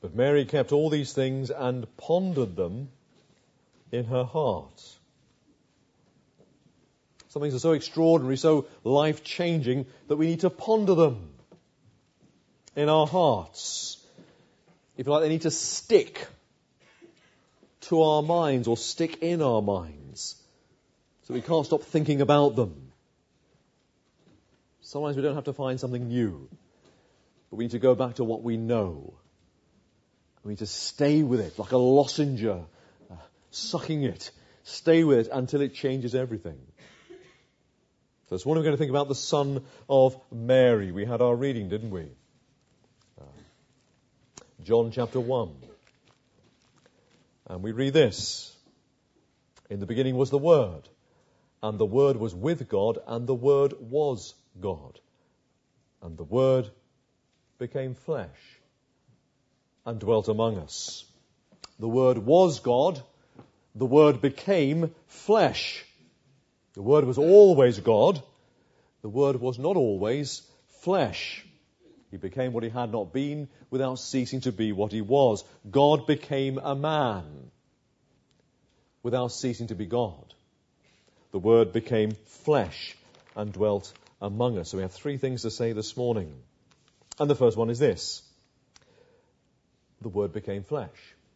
But Mary kept all these things and pondered them in her heart. Some things are so extraordinary, so life-changing, that we need to ponder them in our hearts. If you like, they need to stick to our minds or stick in our minds, so we can't stop thinking about them. Sometimes we don't have to find something new, but we need to go back to what we know. We need to stay with it like a lozenge, sucking it. Stay with it until it changes everything. So this morning we're going to think about the Son of Mary. We had our reading, didn't we? John chapter 1. And we read this. In the beginning was the Word, and the Word was with God, and the Word was God. And the Word became flesh and dwelt among us. The Word was God. The Word became flesh. The Word was always God. The Word was not always flesh. He became what he had not been without ceasing to be what he was. God became a man without ceasing to be God. The Word became flesh and dwelt among us. So we have three things to say this morning. And the first one is this. The Word became flesh.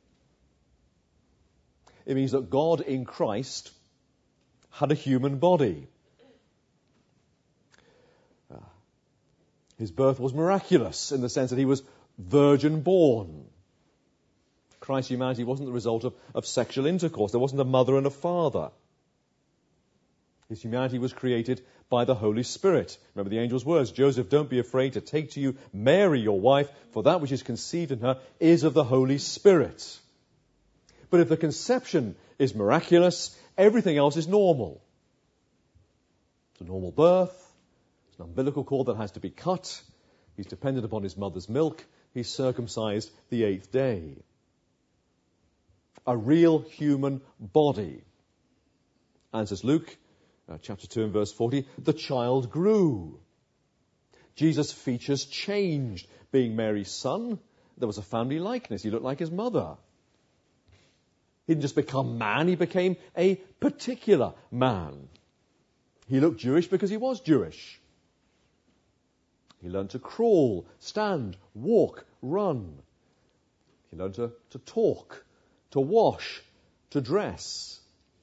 It means that God in Christ had a human body. His birth was miraculous in the sense that he was virgin born. Christ's humanity wasn't the result of sexual intercourse. There wasn't a mother and a father. His humanity was created by the Holy Spirit. Remember the angel's words, Joseph, don't be afraid to take to you Mary, your wife, for that which is conceived in her is of the Holy Spirit. But if the conception is miraculous, everything else is normal. It's a normal birth. It's an umbilical cord that has to be cut. He's dependent upon his mother's milk. He's circumcised the 8th day. A real human body. And says Luke, chapter 2 and verse 40, the child grew. Jesus' features changed. Being Mary's son, there was a family likeness. He looked like his mother. He didn't just become man, he became a particular man. He looked Jewish because he was Jewish. He learned to crawl, stand, walk, run. He learned to talk, to wash, to dress.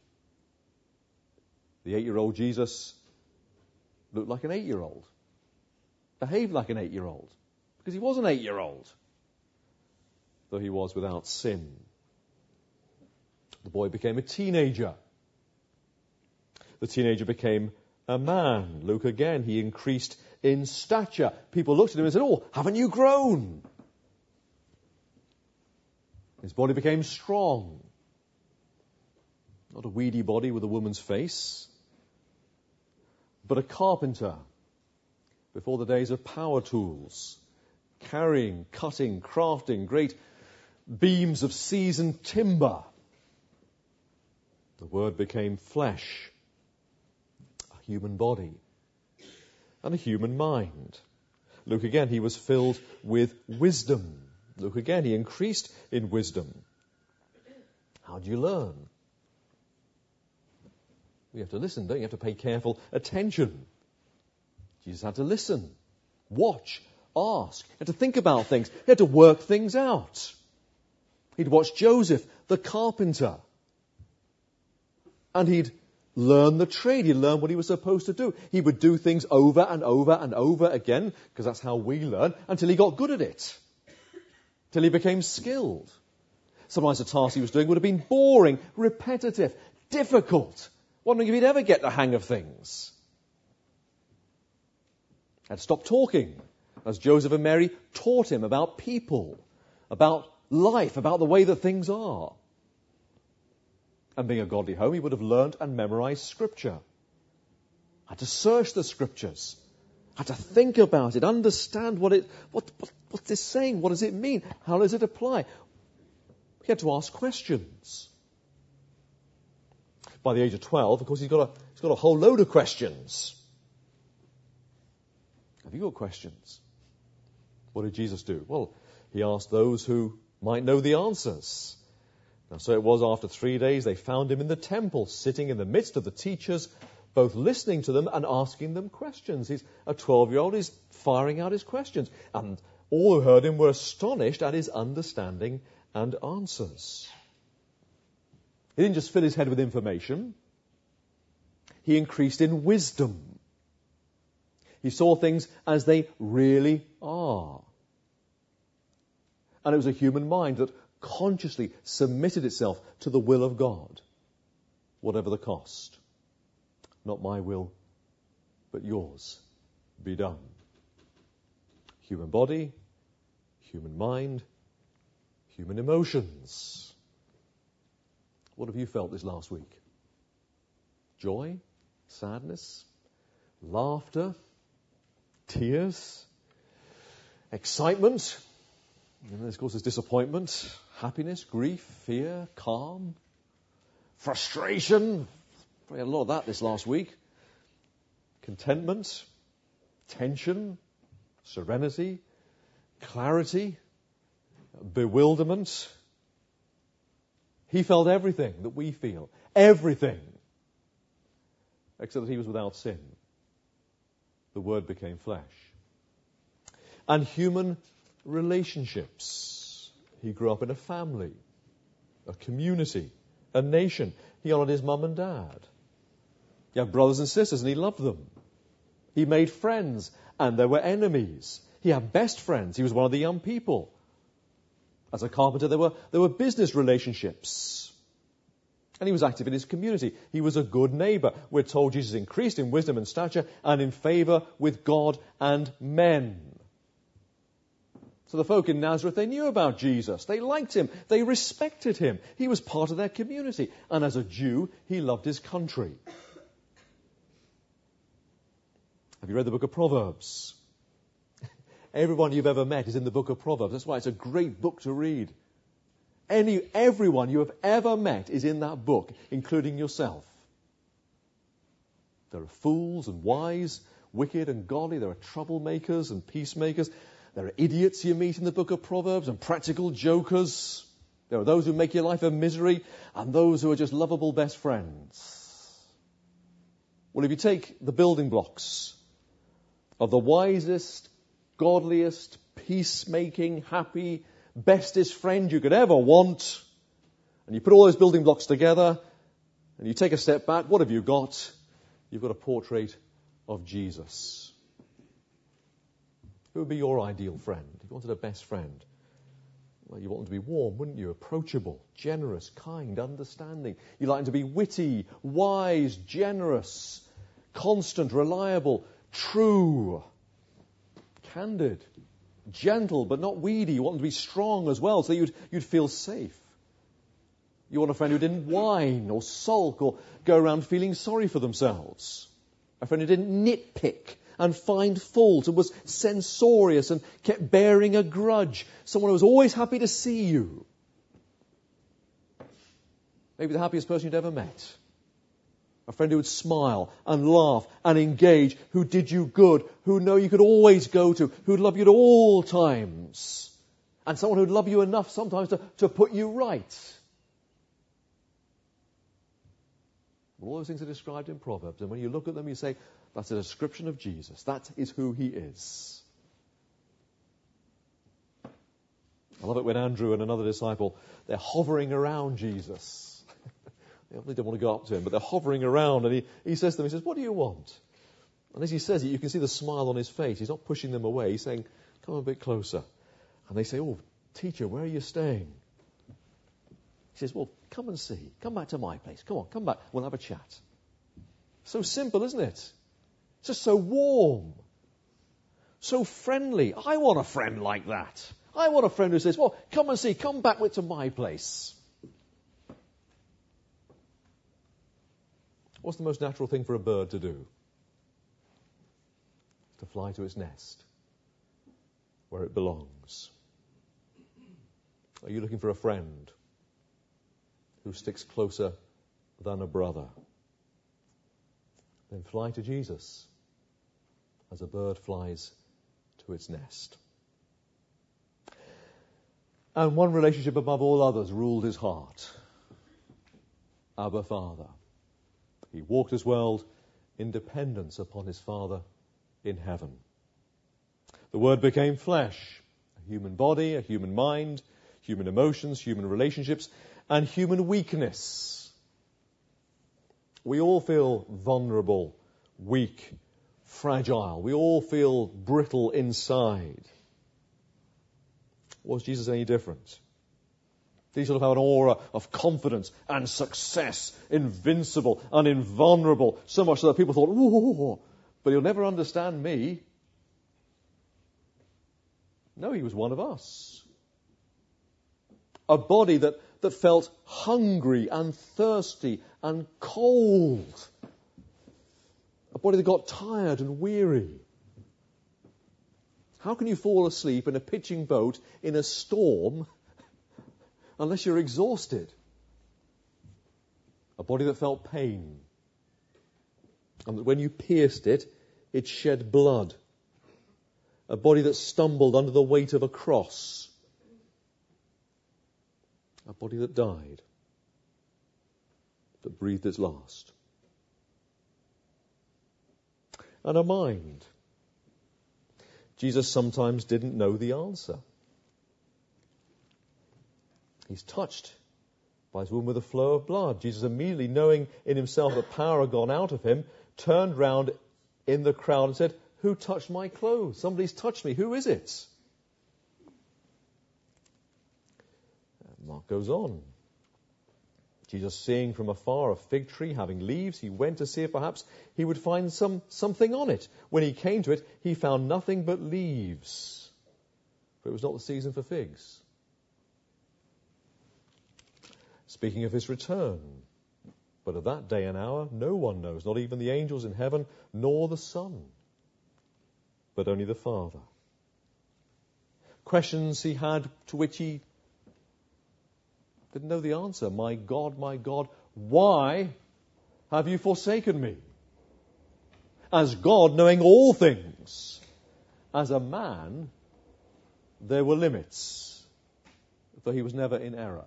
The 8-year-old Jesus looked like an 8-year-old, behaved like an 8-year-old, because he was an 8-year-old, though he was without sin. The boy became a teenager. The teenager became a man. Luke again, he increased in stature. People looked at him and said, oh, haven't you grown? His body became strong. Not a weedy body with a woman's face, but a carpenter before the days of power tools, carrying, cutting, crafting great beams of seasoned timber. The Word became flesh, a human body, and a human mind. Luke again, he was filled with wisdom. Luke again, he increased in wisdom. How do you learn? You have to listen, don't you? You have to pay careful attention. Jesus had to listen, watch, ask. He had to think about things. He had to work things out. He'd watch Joseph, the carpenter. And he'd learn the trade. He'd learn what he was supposed to do. He would do things over and over and over again, because that's how we learn, until he got good at it. Till he became skilled. Sometimes the task he was doing would have been boring, repetitive, difficult. Wondering if he'd ever get the hang of things. Had to stop talking as Joseph and Mary taught him about people, about life, about the way that things are. And being a godly home, he would have learnt and memorized Scripture. Had to search the Scriptures. Had to think about it, understand what's this saying? What does it mean? How does it apply? He had to ask questions. By the age of 12, of course, he's got a whole load of questions. Have you got questions? What did Jesus do? Well, he asked those who might know the answers. Now, so it was after 3 days they found him in the temple, sitting in the midst of the teachers, both listening to them and asking them questions. He's a 12-year-old, he's firing out his questions. And all who heard him were astonished at his understanding and answers. He didn't just fill his head with information. He increased in wisdom. He saw things as they really are. And it was a human mind that consciously submitted itself to the will of God, whatever the cost. Not my will, but yours be done. Human body, human mind, human emotions. What have you felt this last week? Joy, sadness, laughter, tears, excitement, and then of course there's disappointment, happiness, grief, fear, calm, frustration. Probably had a lot of that this last week. Contentment, tension, serenity, clarity, bewilderment. He felt everything that we feel. Everything. Except that he was without sin. The Word became flesh. And human relationships. He grew up in a family, a community, a nation. He honoured his mum and dad. He had brothers and sisters and he loved them. He made friends and there were enemies. He had best friends. He was one of the young people. As a carpenter, there were business relationships. And he was active in his community. He was a good neighbour. We're told Jesus increased in wisdom and stature and in favour with God and men. So the folk in Nazareth, they knew about Jesus. They liked him. They respected him. He was part of their community. And as a Jew, he loved his country. Have you read the book of Proverbs? Everyone you've ever met is in the book of Proverbs. That's why it's a great book to read. Everyone you have ever met is in that book, including yourself. There are fools and wise, wicked and godly. There are troublemakers and peacemakers. There are idiots you meet in the book of Proverbs and practical jokers. There are those who make your life a misery and those who are just lovable best friends. Well, if you take the building blocks of the wisest, godliest, peacemaking, happy, bestest friend you could ever want, and you put all those building blocks together, and you take a step back, what have you got? You've got a portrait of Jesus. Who would be your ideal friend? If you wanted a best friend, well, you want them to be warm, wouldn't you? Approachable, generous, kind, understanding. You like them to be witty, wise, generous, constant, reliable, true, candid, gentle but not weedy. You want them to be strong as well so you'd feel safe. You want a friend who didn't whine or sulk or go around feeling sorry for themselves. A friend who didn't nitpick and find fault and was censorious and kept bearing a grudge. Someone who was always happy to see you. Maybe the happiest person you'd ever met. A friend who would smile and laugh and engage, who did you good, who know you could always go to, who'd love you at all times. And someone who'd love you enough sometimes to put you right. All those things are described in Proverbs. And when you look at them, you say, that's a description of Jesus. That is who he is. I love it when Andrew and another disciple, they're hovering around Jesus. They obviously don't want to go up to him, but they're hovering around. And he says to them, he says, what do you want? And as he says it, you can see the smile on his face. He's not pushing them away. He's saying, come a bit closer. And they say, oh, teacher, where are you staying? He says, well, come and see. Come back to my place. Come on, come back. We'll have a chat. So simple, isn't it? It's just so warm. So friendly. I want a friend like that. I want a friend who says, well, come and see. Come back to my place. What's the most natural thing for a bird to do? To fly to its nest, where it belongs. Are you looking for a friend who sticks closer than a brother? Then fly to Jesus as a bird flies to its nest. And one relationship above all others ruled his heart. Abba, Father. He walked his world in dependence upon his Father in heaven. The Word became flesh, a human body, a human mind, human emotions, human relationships, and human weakness. We all feel vulnerable, weak, fragile. We all feel brittle inside. Was Jesus any different? Did he sort of have an aura of confidence and success, invincible and invulnerable, so much so that people thought, "Whoa, but he'll never understand me"? No, he was one of us. A body that felt hungry and thirsty and cold. A body that got tired and weary. How can you fall asleep in a pitching boat in a storm unless you're exhausted? A body that felt pain. And that when you pierced it, it shed blood. A body that stumbled under the weight of a cross. A body that died. That breathed its last. And a mind. Jesus sometimes didn't know the answer. He's touched by his wound with a flow of blood. Jesus, immediately knowing in himself that power had gone out of him, turned round in the crowd and said, "Who touched my clothes? Somebody's touched me. Who is it?" And Mark goes on. Jesus, seeing from afar a fig tree having leaves, he went to see if perhaps he would find something on it. When he came to it, he found nothing but leaves, for it was not the season for figs. Speaking of his return, but of that day and hour no one knows, not even the angels in heaven, nor the Son, but only the Father. Questions he had to which he didn't know the answer. My God, why have you forsaken me? As God, knowing all things, as a man, there were limits, for he was never in error.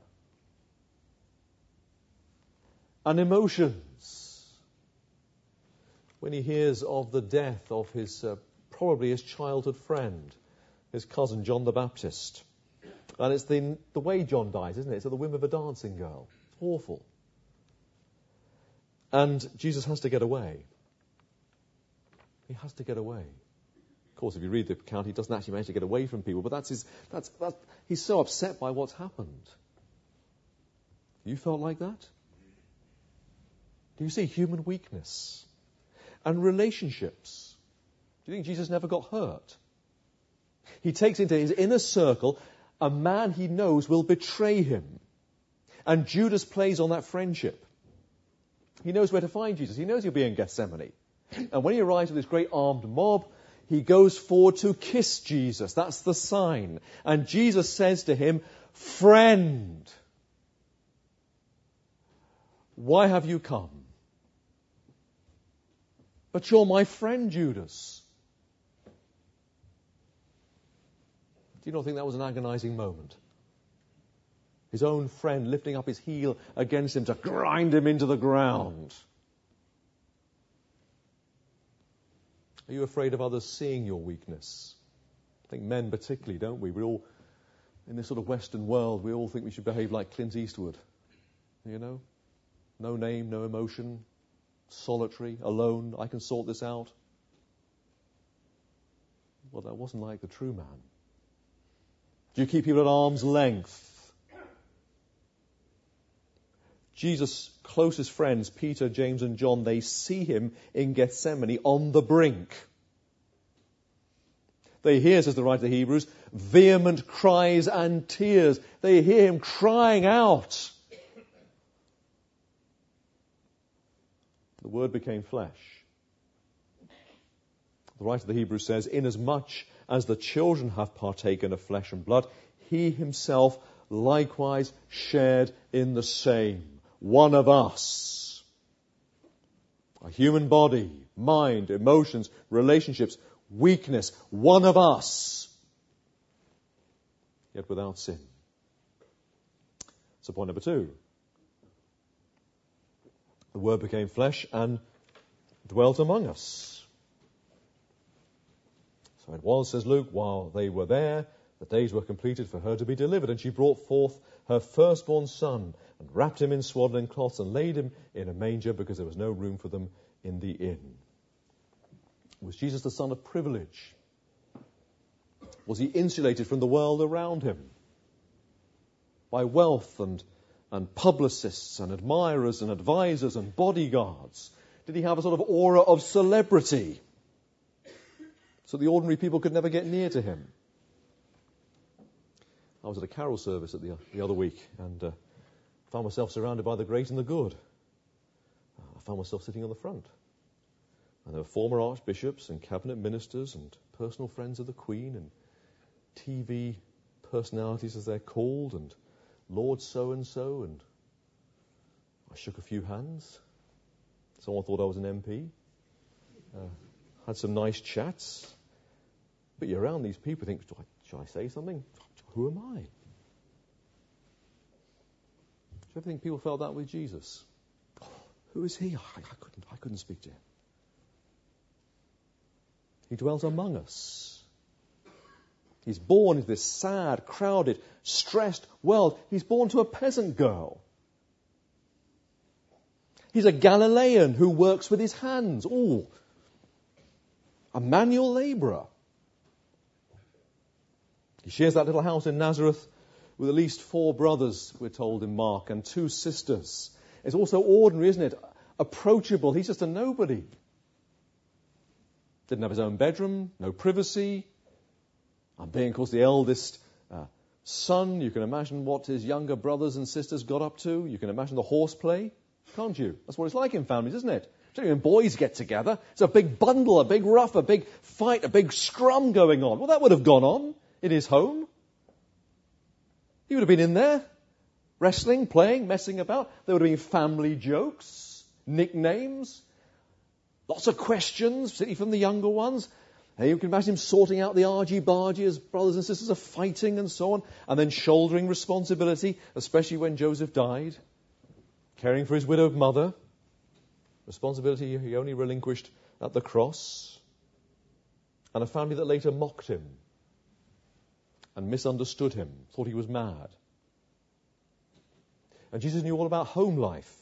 And emotions. When he hears of the death of his, probably his childhood friend, his cousin John the Baptist. And it's the way John dies, isn't it? It's at the whim of a dancing girl. It's awful. And Jesus has to get away. He has to get away. Of course, if you read the account, he doesn't actually manage to get away from people, but he's so upset by what's happened. You felt like that? Do you see human weakness? And relationships. Do you think Jesus never got hurt? He takes into his inner circle a man he knows will betray him. And Judas plays on that friendship. He knows where to find Jesus. He knows he'll be in Gethsemane. And when he arrives with this great armed mob, he goes forward to kiss Jesus. That's the sign. And Jesus says to him, "Friend, why have you come?" "But you're my friend, Judas." Do you not think that was an agonizing moment? His own friend lifting up his heel against him to grind him into the ground. Are you afraid of others seeing your weakness? I think men particularly, don't we? We all, in this sort of Western world, we all think we should behave like Clint Eastwood. You know? No name, no emotion, solitary, alone, I can sort this out. Well, that wasn't like the true man. Do you keep people at arm's length? Jesus' closest friends, Peter, James and John, they see him in Gethsemane on the brink. They hear, says the writer of the Hebrews, vehement cries and tears. They hear him crying out. The Word became flesh. The writer of the Hebrews says, "Inasmuch as the children have partaken of flesh and blood, he himself likewise shared in the same." One of us. A human body, mind, emotions, relationships, weakness. One of us. Yet without sin. So point number 2. The Word became flesh and dwelt among us. So it was, says Luke, while they were there, the days were completed for her to be delivered, and she brought forth her firstborn son and wrapped him in swaddling cloths and laid him in a manger because there was no room for them in the inn. Was Jesus the son of privilege? Was he insulated from the world around him by wealth and publicists and admirers and advisors and bodyguards? Did he have a sort of aura of celebrity so the ordinary people could never get near to him? I was at a carol service the other week and found myself surrounded by the great and the good. I found myself sitting on the front. And there were former archbishops and cabinet ministers and personal friends of the Queen and TV personalities, as they're called, and Lord so-and-so, and I shook a few hands. Someone thought I was an MP. Had some nice chats. But you're around these people, think, should I say something? Who am I? Do you ever think people felt that with Jesus? Oh, who is he? I couldn't speak to him. He dwells among us. He's born into this sad, crowded, stressed world. He's born to a peasant girl. He's a Galilean who works with his hands. Oh, a manual labourer. He shares that little house in Nazareth with at least 4 brothers, we're told in Mark, and 2 sisters. It's also ordinary, isn't it? Approachable. He's just a nobody. Didn't have his own bedroom, no privacy. And being, of course, the eldest son, you can imagine what his younger brothers and sisters got up to. You can imagine the horseplay, can't you? That's what it's like in families, isn't it? Particularly when boys get together. It's a big bundle, a big rough, a big fight, a big scrum going on. Well, that would have gone on in his home. He would have been in there, wrestling, playing, messing about. There would have been family jokes, nicknames, lots of questions, particularly from the younger ones. And you can imagine him sorting out the argy-bargy as brothers and sisters are fighting and so on, and then shouldering responsibility, especially when Joseph died, caring for his widowed mother, responsibility he only relinquished at the cross, and a family that later mocked him and misunderstood him, thought he was mad. And Jesus knew all about home life.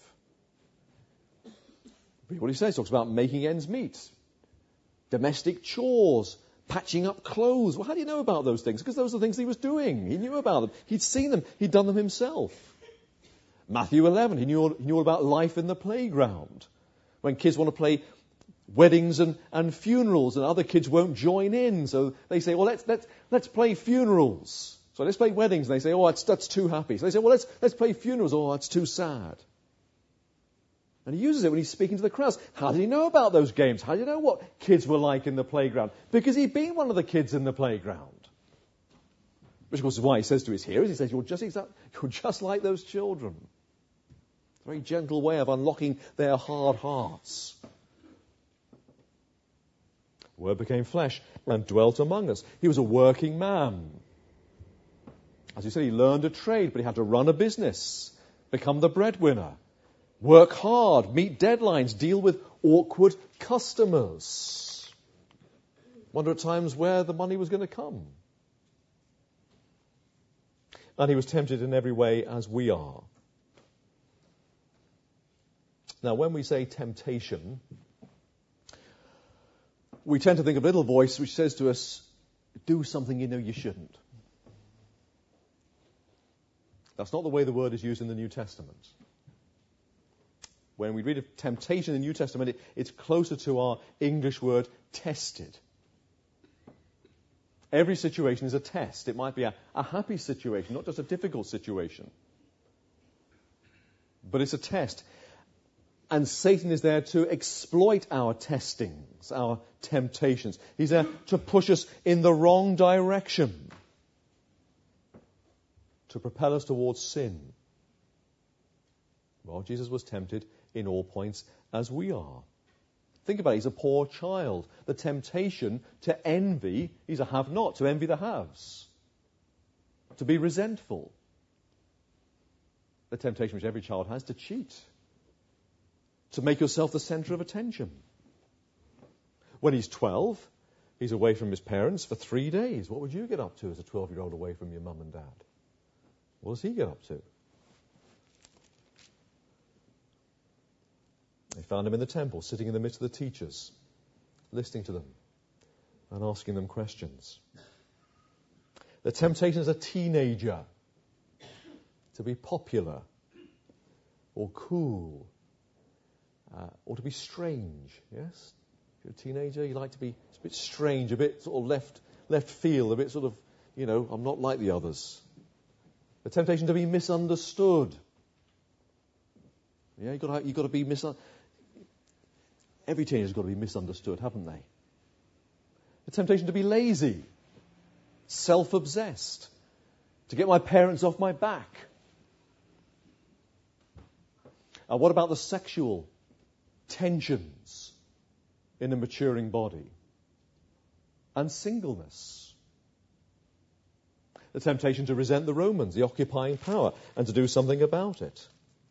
Read what he says. He talks about making ends meet, domestic chores, patching up clothes. Well, how do you know about those things? Because those are the things he was doing. He knew about them. He'd seen them. He'd done them himself. Matthew 11, he knew all about life in the playground. When kids want to play weddings and funerals, and other kids won't join in, so they say, well, let's play funerals. So let's play weddings, and they say, oh, that's too happy. So they say, well, let's play funerals. Oh, that's too sad. And he uses it when he's speaking to the crowds. How did he know about those games? How did he know what kids were like in the playground? Because he'd been one of the kids in the playground. Which, of course, is why he says to his hearers, he says, you're just like those children. It's a very gentle way of unlocking their hard hearts. The Word became flesh and dwelt among us. He was a working man. As you said, he learned a trade, but he had to run a business, become the breadwinner, work hard, meet deadlines, deal with awkward customers. Wonder at times where the money was going to come. And he was tempted in every way as we are. Now, when we say temptation, we tend to think of a little voice which says to us, do something you know you shouldn't. That's not the way the word is used in the New Testament. When we read of temptation in the New Testament, it's closer to our English word tested. Every situation is a test. It might be a happy situation, not just a difficult situation. But it's a test. And Satan is there to exploit our testings, our temptations. He's there to push us in the wrong direction, to propel us towards sin. Well, Jesus was tempted in all points as we are. Think about it. He's a poor child. The temptation to envy, he's a have-not, to envy the haves, to be resentful. the temptation which every child has, to cheat, to make yourself the center of attention. When he's 12, he's away from his parents for 3 days. What would you get up to as a 12-year-old away from your mum and dad? What does he get up to? They found him in the temple, sitting in the midst of the teachers, listening to them and asking them questions. The temptation as a teenager to be popular or cool or to be strange, yes? If you're a teenager, you like to be a bit strange, a bit sort of left field, a bit sort of, I'm not like the others. The temptation to be misunderstood. Yeah, you've got to be misunderstood. Every teenager's got to be misunderstood, haven't they? The temptation to be lazy, self-obsessed, to get my parents off my back. And what about the sexual tensions in a maturing body? And singleness. The temptation to resent the Romans, the occupying power, and to do something about it.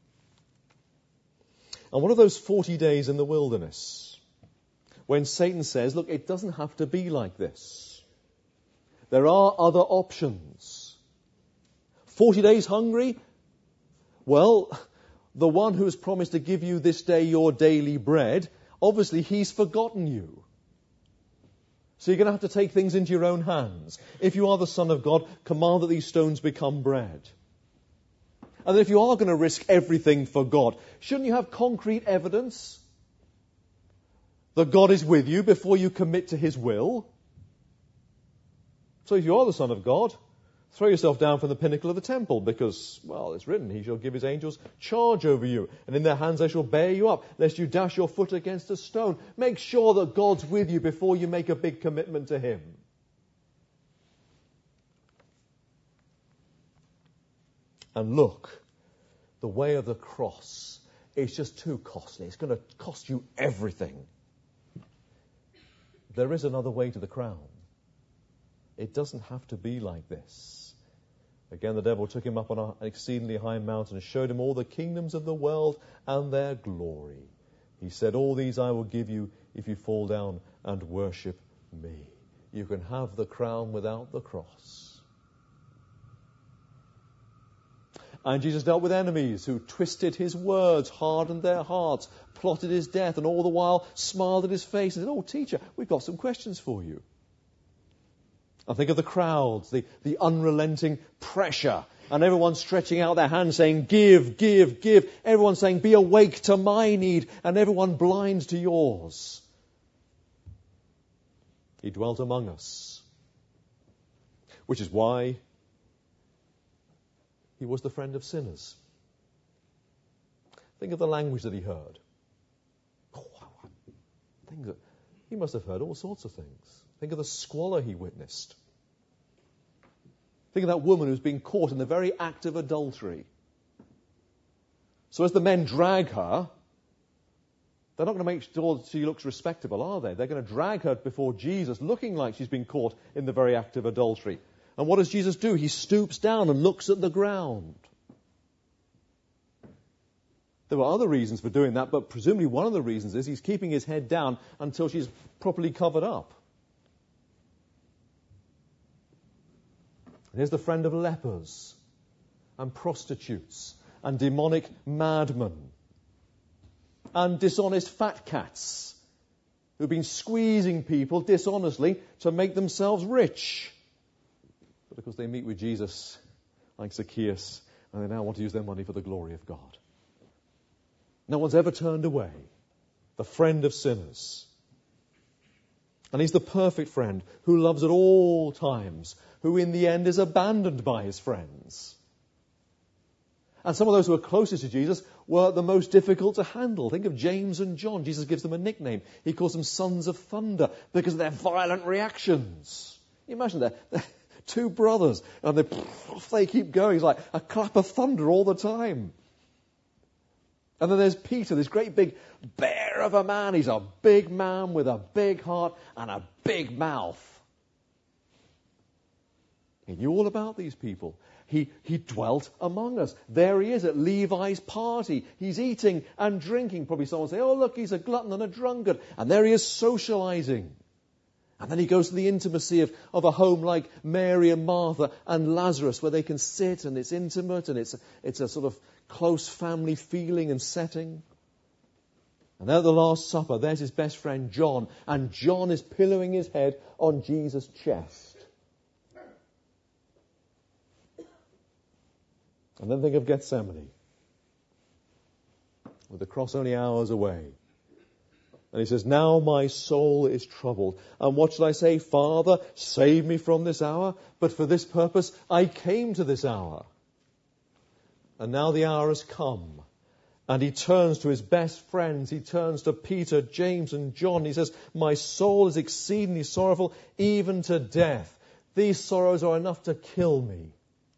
And what are those 40 days in the wilderness when Satan says, look, it doesn't have to be like this. There are other options. 40 days hungry? Well, the one who has promised to give you this day your daily bread, obviously he's forgotten you. So you're going to have to take things into your own hands. If you are the Son of God, command that these stones become bread. And if you are going to risk everything for God, shouldn't you have concrete evidence that God is with you before you commit to his will? So if you are the Son of God, throw yourself down from the pinnacle of the temple because, well, it's written, he shall give his angels charge over you, and in their hands they shall bear you up, lest you dash your foot against a stone. Make sure that God's with you before you make a big commitment to him. And look, the way of the cross is just too costly. It's going to cost you everything. There is another way to the crown. It doesn't have to be like this. Again, the devil took him up on an exceedingly high mountain and showed him all the kingdoms of the world and their glory. He said, all these I will give you if you fall down and worship me. You can have the crown without the cross. And Jesus dealt with enemies who twisted his words, hardened their hearts, plotted his death, and all the while smiled at his face and said, oh, teacher, we've got some questions for you. I think of the crowds, the unrelenting pressure, and everyone stretching out their hands saying, give, give, give. Everyone saying, be awake to my need, and everyone blind to yours. He dwelt among us, which is why he was the friend of sinners. Think of the language that he heard. He must have heard all sorts of things. Think of the squalor he witnessed. Think of that woman who's been caught in the very act of adultery. So as the men drag her, they're not going to make sure she looks respectable, are they? They're going to drag her before Jesus, looking like she's been caught in the very act of adultery. And what does Jesus do? He stoops down and looks at the ground. There were other reasons for doing that, but presumably one of the reasons is he's keeping his head down until she's properly covered up. And here's the friend of lepers and prostitutes and demonic madmen and dishonest fat cats who've been squeezing people dishonestly to make themselves rich. But of course they meet with Jesus like Zacchaeus and they now want to use their money for the glory of God. No one's ever turned away the friend of sinners. And he's the perfect friend who loves at all times, who in the end is abandoned by his friends. And some of those who are closest to Jesus were the most difficult to handle. Think of James and John. Jesus gives them a nickname. He calls them sons of thunder because of their violent reactions. Can you imagine that? They're two brothers and they keep going. It's like a clap of thunder all the time. And then there's Peter, this great big bear of a man. He's a big man with a big heart and a big mouth. He knew all about these people. He dwelt among us. There he is at Levi's party. He's eating and drinking. Probably someone will say, oh, look, he's a glutton and a drunkard. And there he is socializing. And then he goes to the intimacy of a home like Mary and Martha and Lazarus, where they can sit and it's intimate and it's a sort of close family feeling and setting. And then at the Last Supper, there's his best friend John, and John is pillowing his head on Jesus' chest. And then think of Gethsemane, with the cross only hours away. And he says, now my soul is troubled. And what shall I say? Father, save me from this hour. But for this purpose I came to this hour. And now the hour has come. And he turns to his best friends. He turns to Peter, James and John. He says, my soul is exceedingly sorrowful, even to death. These sorrows are enough to kill me.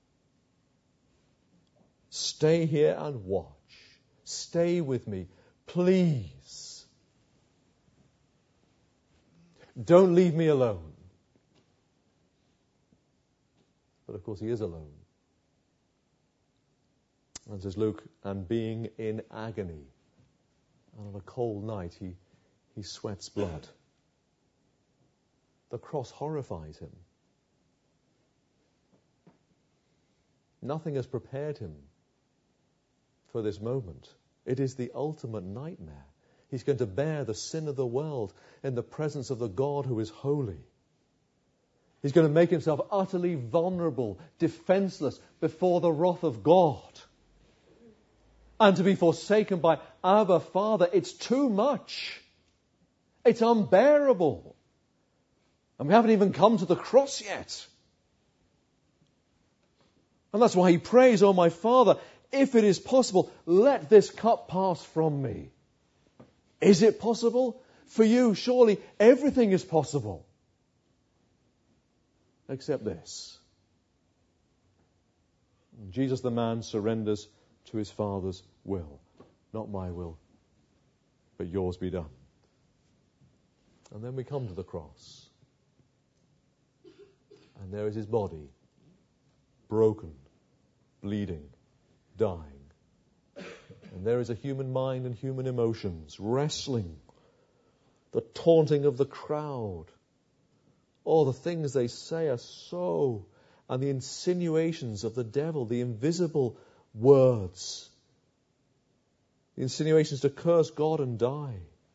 Stay here and watch. Stay with me, please. Don't leave me alone. But of course he is alone. And says Luke, and being in agony, and on a cold night he sweats blood. The cross horrifies him. Nothing has prepared him for this moment. It is the ultimate nightmare. He's going to bear the sin of the world in the presence of the God who is holy. He's going to make himself utterly vulnerable, defenseless before the wrath of God. And to be forsaken by Abba Father, it's too much. It's unbearable. And we haven't even come to the cross yet. And that's why he prays, oh my Father, if it is possible, let this cup pass from me. Is it possible? For you, surely everything is possible. Except this. Jesus the man surrenders to his Father's will. Not my will, but yours be done. And then we come to the cross. And there is his body, broken, bleeding, dying. And there is a human mind and human emotions wrestling. The taunting of the crowd. Oh, the things they say are so... And the insinuations of the devil, the invisible words. The insinuations to curse God and die.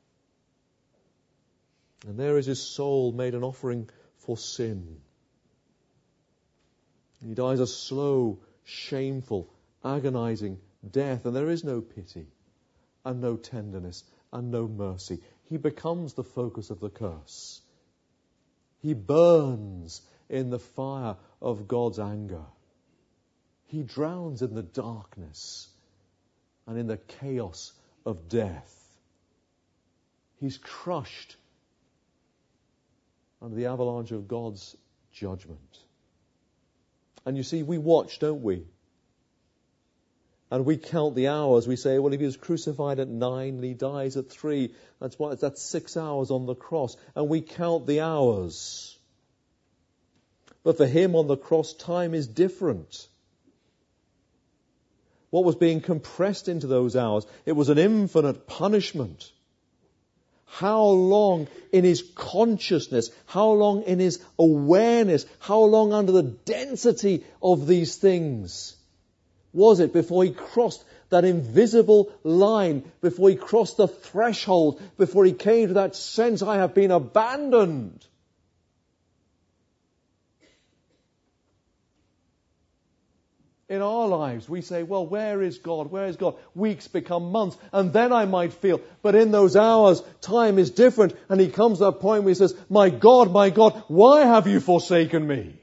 And there is his soul made an offering for sin. He dies a slow, shameful, agonizing death, and there is no pity, and no tenderness, and no mercy. He becomes the focus of the curse. He burns in the fire of God's anger. He drowns in the darkness and in the chaos of death. He's crushed under the avalanche of God's judgment. And you see, we watch, don't we? And we count the hours. We say, well, if he was crucified at 9 and he dies at 3, that's 6 hours on the cross. And we count the hours. But for him on the cross, time is different. What was being compressed into those hours? It was an infinite punishment. How long in his consciousness, how long in his awareness, how long under the density of these things was it before he crossed that invisible line, before he crossed the threshold, before he came to that sense, I have been abandoned. In our lives, we say, well, where is God? Where is God? Weeks become months, and then I might feel. But in those hours, time is different, and he comes to that point where he says, my God, why have you forsaken me?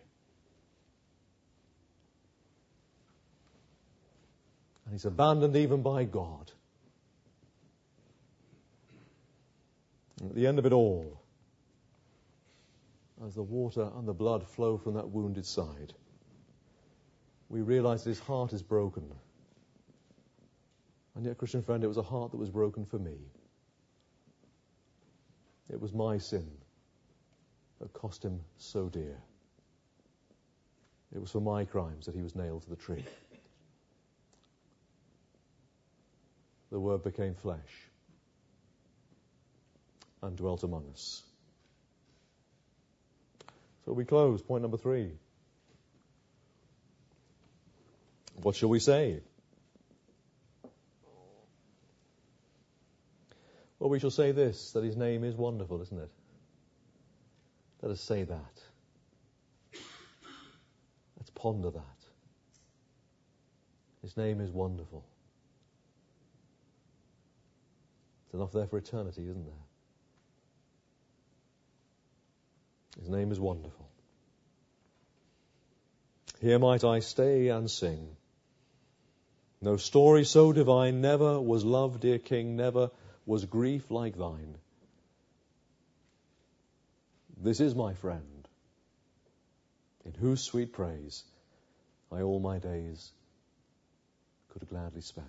And he's abandoned even by God. And at the end of it all, as the water and the blood flow from that wounded side, we realize that his heart is broken. And yet, Christian friend, it was a heart that was broken for me. It was my sin that cost him so dear. It was for my crimes that he was nailed to the tree. The Word became flesh and dwelt among us. So we close. Point number 3. What shall we say? Well, we shall say this, that his name is wonderful, isn't it? Let us say that. Let's ponder that. His name is wonderful. There's enough there for eternity, isn't there? His name is wonderful. Here might I stay and sing. No story so divine, never was love, dear King, never was grief like thine. This is my friend, in whose sweet praise I all my days could gladly spend.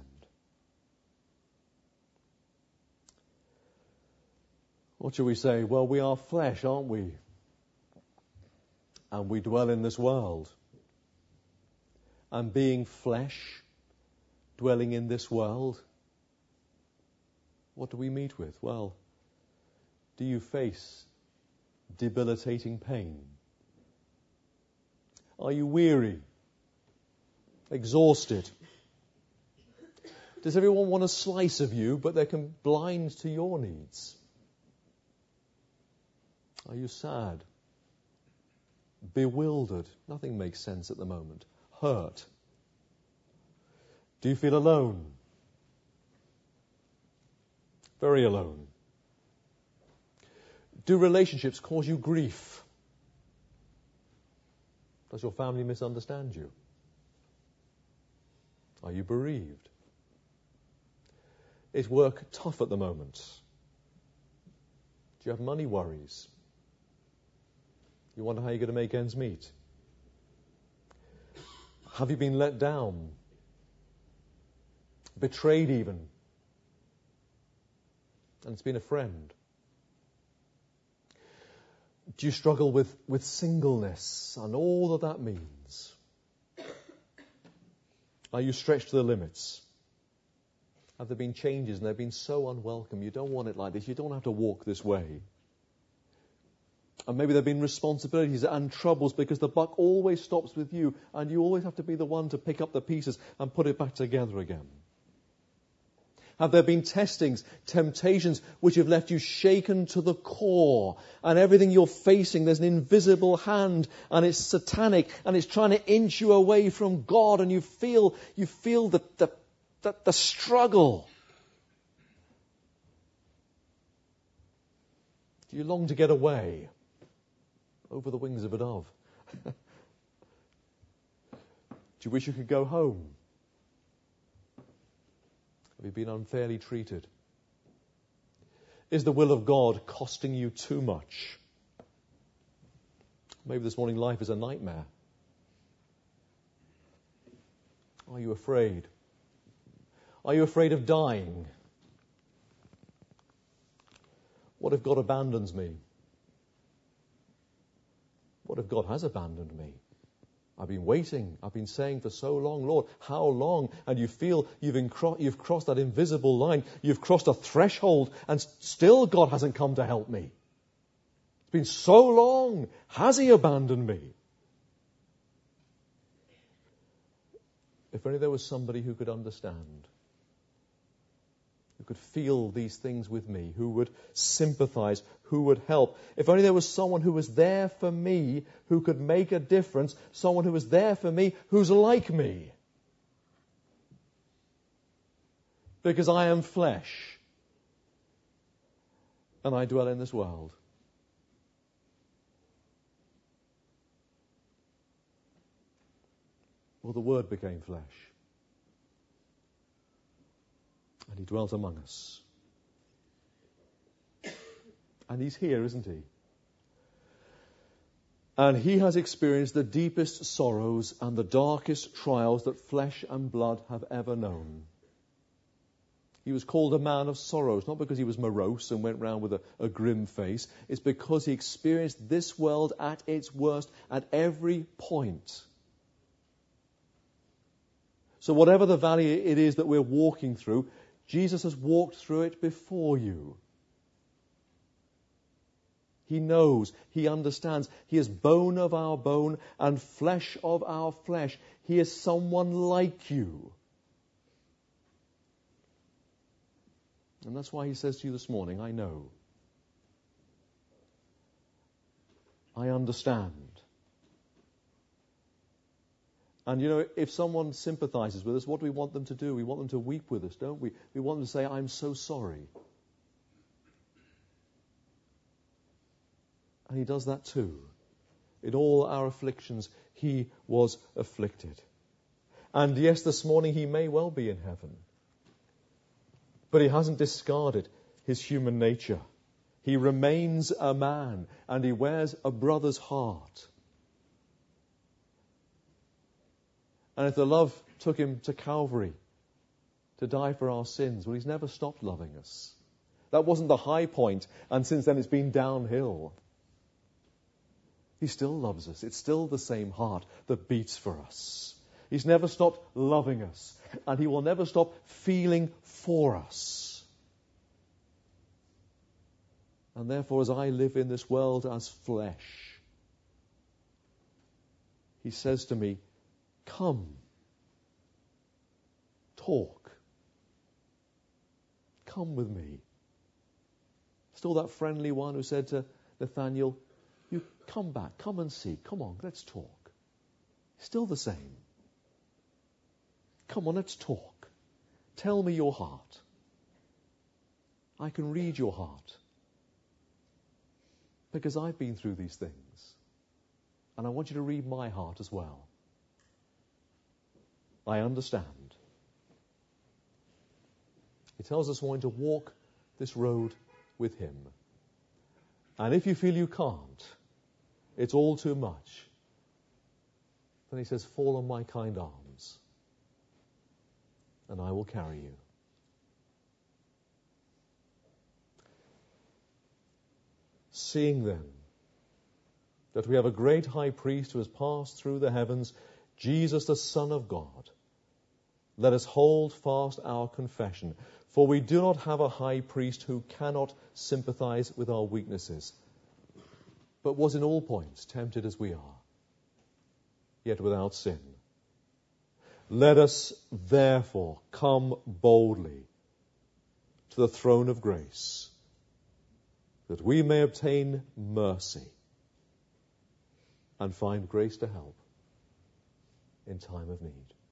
What shall we say? Well, we are flesh, aren't we? And we dwell in this world. And being flesh, dwelling in this world, what do we meet with? Well, do you face debilitating pain? Are you weary? Exhausted? Does everyone want a slice of you, but they're blind to your needs? Are you sad? Bewildered? Nothing makes sense at the moment. Hurt? Do you feel alone? Very alone. Do relationships cause you grief? Does your family misunderstand you? Are you bereaved? Is work tough at the moment? Do you have money worries? You wonder how you're going to make ends meet? Have you been let down? Betrayed even? And it's been a friend. Do you struggle with singleness and all that means? Are you stretched to the limits? Have there been changes and they've been so unwelcome? You don't want it like this. You don't have to walk this way. And maybe there have been responsibilities and troubles because the buck always stops with you and you always have to be the one to pick up the pieces and put it back together again. Have there been testings, temptations which have left you shaken to the core, and everything you're facing, there's an invisible hand and it's satanic and it's trying to inch you away from God, and you feel the struggle? Do you long to get away over the wings of a dove? Do you wish you could go home? Have you been unfairly treated? Is the will of God costing you too much? Maybe this morning life is a nightmare. Are you afraid? Are you afraid of dying? What if God abandons me? What if God has abandoned me? I've been waiting. I've been saying for so long, Lord, how long? And you feel you've crossed that invisible line. You've crossed a threshold, and still God hasn't come to help me. It's been so long. Has He abandoned me? If only there was somebody who could understand, who could feel these things with me, who would sympathize, who would help. If only there was someone who was there for me, who could make a difference, someone who was there for me, who's like me. Because I am flesh, and I dwell in this world. Well, the Word became flesh. And He dwelt among us. And He's here, isn't He? And He has experienced the deepest sorrows and the darkest trials that flesh and blood have ever known. He was called a man of sorrows, not because he was morose and went round with a grim face. It's because He experienced this world at its worst at every point. So whatever the valley it is that we're walking through, Jesus has walked through it before you. He knows, he understands. He is bone of our bone and flesh of our flesh. He is someone like you. And that's why he says to you this morning, I know. I understand. And you know, if someone sympathizes with us, what do we want them to do? We want them to weep with us, don't we? We want them to say, I'm so sorry. And he does that too. In all our afflictions, he was afflicted. And yes, this morning he may well be in heaven. But he hasn't discarded his human nature. He remains a man, and he wears a brother's heart. And if the love took him to Calvary to die for our sins, well, he's never stopped loving us. That wasn't the high point, and since then it's been downhill. He still loves us. It's still the same heart that beats for us. He's never stopped loving us, and he will never stop feeling for us. And therefore, as I live in this world as flesh, he says to me, come, talk, come with me. Still that friendly one who said to Nathaniel, you come back, come and see, come on, let's talk. Still the same. Come on, let's talk. Tell me your heart. I can read your heart. Because I've been through these things. And I want you to read my heart as well. I understand. He tells us wanting to walk this road with him. And if you feel you can't, it's all too much, then he says, fall on my kind arms, and I will carry you. Seeing then that we have a great high priest who has passed through the heavens, Jesus the Son of God, let us hold fast our confession. For we do not have a high priest who cannot sympathize with our weaknesses, but was in all points tempted as we are, yet without sin. Let us therefore come boldly to the throne of grace, that we may obtain mercy and find grace to help in time of need.